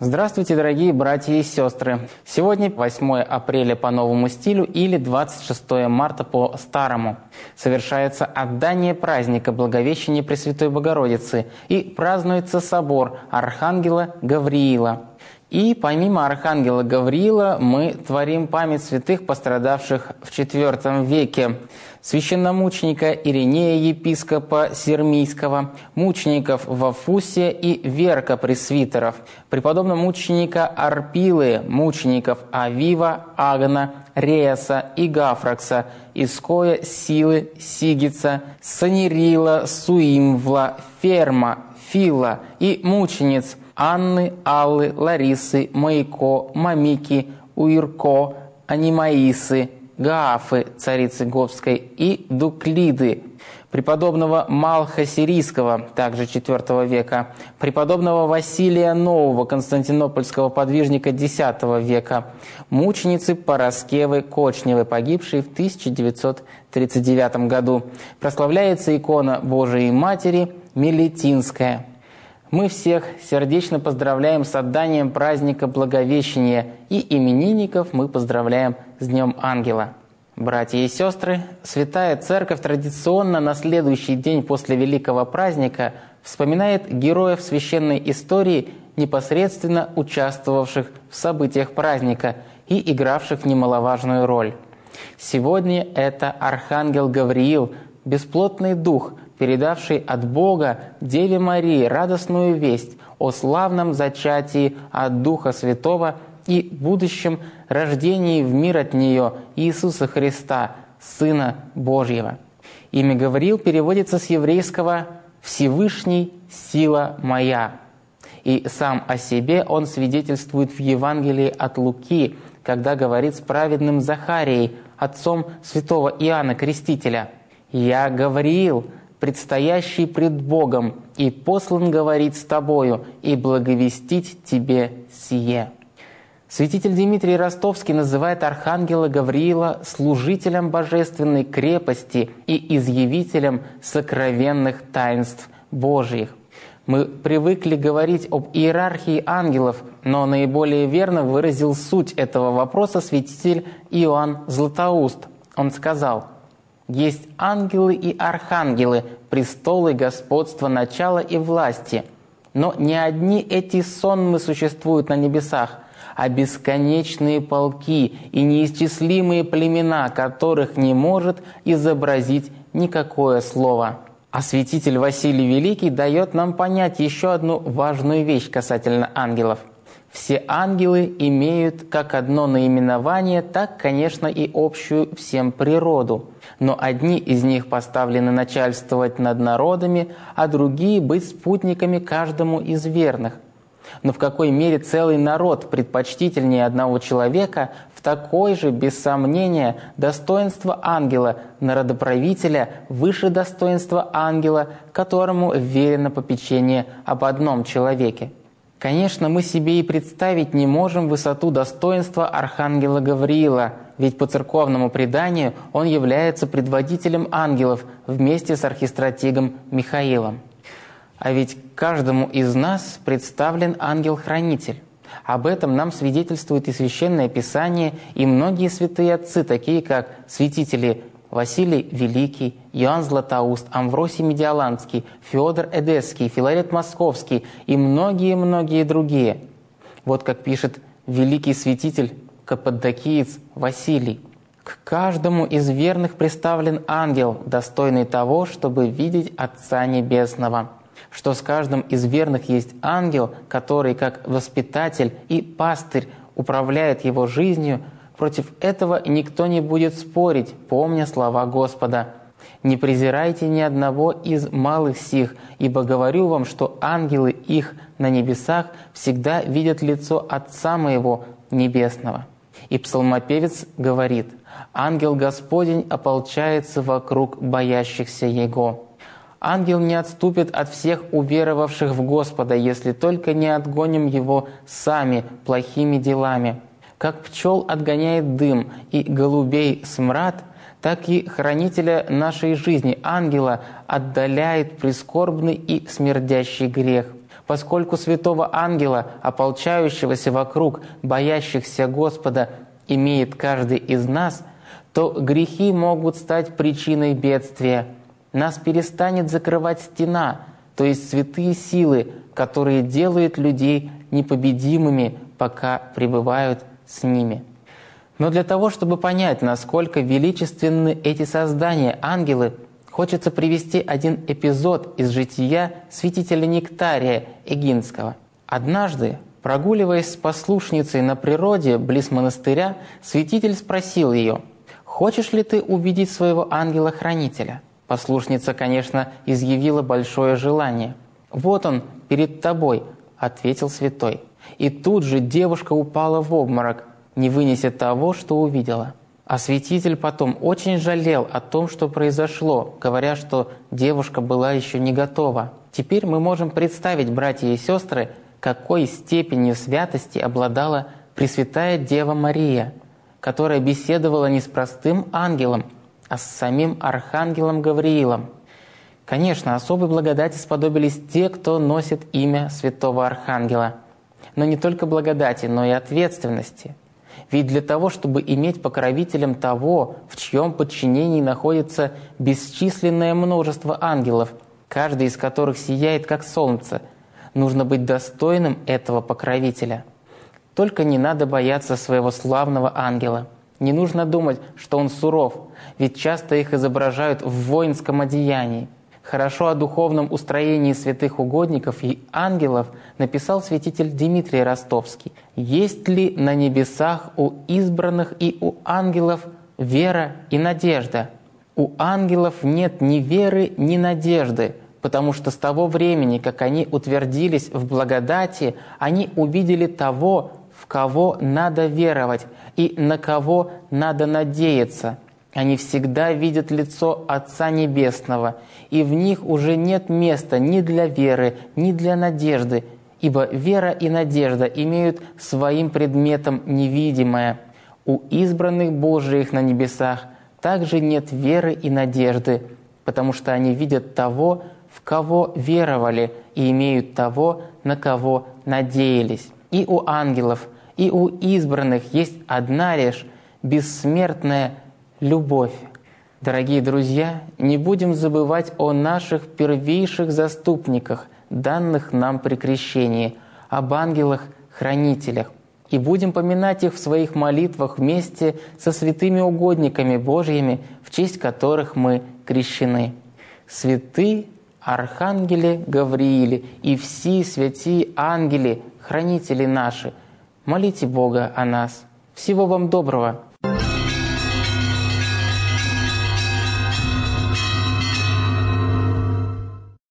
Здравствуйте, дорогие братья и сестры! Сегодня 8 апреля по новому стилю или 26 марта по старому. Совершается отдание праздника Благовещения Пресвятой Богородицы и празднуется собор Архангела Гавриила. И помимо Архангела Гавриила мы творим память святых, пострадавших в IV веке. Священномученика Иринея, епископа Сирмийского, мучеников Вафусия и Верка, пресвитеров, преподобного мученика Арпилы, мучеников Авива, Агна, Реаса и Гафракса, Искоя, Силы, Сигица, Санирила, Суимвла, Ферма, Фила и мучениц Анны, Аллы, Ларисы, Маяко, Мамики, Уирко, Анимаисы, Гафы, царицы Говской, и Дуклиды, преподобного Малха Сирийского, также IV века, преподобного Василия Нового, константинопольского подвижника X века, мученицы Параскевы Кочневой, погибшей в 1939 году. Прославляется икона Божией Матери Мелитинская. Мы всех сердечно поздравляем с отданием праздника Благовещения, и именинников мы поздравляем с Днем Ангела. Братья и сестры, Святая Церковь традиционно на следующий день после великого праздника вспоминает героев священной истории, непосредственно участвовавших в событиях праздника и игравших немаловажную роль. Сегодня это Архангел Гавриил, бесплотный дух, передавший от Бога Деве Марии радостную весть о славном зачатии от Духа Святого и будущем рождении в мир от нее Иисуса Христа, Сына Божьего. Имя Гавриил переводится с еврейского «Всевышний, сила моя». И сам о себе он свидетельствует в Евангелии от Луки, когда говорит с праведным Захарией, отцом святого Иоанна Крестителя: «Я Гавриил, предстоящий пред Богом, и послан говорить с тобою, и благовестить тебе сие». Святитель Дмитрий Ростовский называет архангела Гавриила служителем божественной крепости и изъявителем сокровенных таинств Божьих. Мы привыкли говорить об иерархии ангелов, но наиболее верно выразил суть этого вопроса святитель Иоанн Златоуст. Он сказал: «Есть ангелы и архангелы, престолы господства, начала и власти. Но не одни эти сонмы существуют на небесах, а бесконечные полки и неисчислимые племена, которых не может изобразить никакое слово». А святитель Василий Великий дает нам понять еще одну важную вещь касательно ангелов. Все ангелы имеют как одно наименование, так, конечно, и общую всем природу. Но одни из них поставлены начальствовать над народами, а другие — быть спутниками каждому из верных. Но в какой мере целый народ предпочтительнее одного человека, в такой же, без сомнения, достоинство ангела, народоправителя, выше достоинства ангела, которому верено попечение об одном человеке. Конечно, мы себе и представить не можем высоту достоинства архангела Гавриила, ведь по церковному преданию он является предводителем ангелов вместе с архистратигом Михаилом. А ведь каждому из нас представлен ангел-хранитель. Об этом нам свидетельствует и Священное Писание, и многие святые отцы, такие как святители Василий Великий, Иоанн Златоуст, Амвросий Медиаланский, Феодор Эдесский, Филарет Московский и многие-многие другие. Вот как пишет великий святитель каппадокиец Василий: «К каждому из верных представлен ангел, достойный того, чтобы видеть Отца Небесного». Что с каждым из верных есть ангел, который, как воспитатель и пастырь, управляет его жизнью, против этого никто не будет спорить, помня слова Господа: «Не презирайте ни одного из малых сих, ибо говорю вам, что ангелы их на небесах всегда видят лицо Отца Моего Небесного». И псалмопевец говорит: «Ангел Господень ополчается вокруг боящихся Его». Ангел не отступит от всех уверовавших в Господа, если только не отгоним его сами плохими делами. Как пчел отгоняет дым и голубей смрад, так и хранителя нашей жизни, ангела, отдаляет прискорбный и смердящий грех. Поскольку святого ангела, ополчающегося вокруг боящихся Господа, имеет каждый из нас, то грехи могут стать причиной бедствия. Нас перестанет закрывать стена, то есть святые силы, которые делают людей непобедимыми, пока пребывают с ними. Но для того, чтобы понять, насколько величественны эти создания, ангелы, хочется привести один эпизод из жития святителя Нектария Эгинского. Однажды, прогуливаясь с послушницей на природе близ монастыря, святитель спросил ее: «Хочешь ли ты увидеть своего ангела-хранителя?» Послушница, конечно, изъявила большое желание. «Вот он, перед тобой», — ответил святой. И тут же девушка упала в обморок, не вынеся того, что увидела. А святитель потом очень жалел о том, что произошло, говоря, что девушка была еще не готова. Теперь мы можем представить, братья и сестры, какой степенью святости обладала Пресвятая Дева Мария, которая беседовала не с простым ангелом, а с самим архангелом Гавриилом. Конечно, особой благодати сподобились те, кто носит имя святого архангела. Но не только благодати, но и ответственности. Ведь для того, чтобы иметь покровителем того, в чьем подчинении находится бесчисленное множество ангелов, каждый из которых сияет как солнце, нужно быть достойным этого покровителя. Только не надо бояться своего славного ангела. Не нужно думать, что он суров, ведь часто их изображают в воинском одеянии. Хорошо о духовном устроении святых угодников и ангелов написал святитель Дмитрий Ростовский. «Есть ли на небесах у избранных и у ангелов вера и надежда? У ангелов нет ни веры, ни надежды, потому что с того времени, как они утвердились в благодати, они увидели того, в кого надо веровать и на кого надо надеяться. Они всегда видят лицо Отца Небесного, и в них уже нет места ни для веры, ни для надежды, ибо вера и надежда имеют своим предметом невидимое. У избранных Божиих на небесах также нет веры и надежды, потому что они видят того, в кого веровали, и имеют того, на кого надеялись. И у ангелов, и у избранных есть одна лишь бессмертная любовь. Дорогие друзья, не будем забывать о наших первейших заступниках, данных нам при крещении, об ангелах-хранителях, и будем поминать их в своих молитвах вместе со святыми угодниками Божьими, в честь которых мы крещены. Святые архангели Гаврииле и все святые ангели, хранители наши, молите Бога о нас. Всего вам доброго!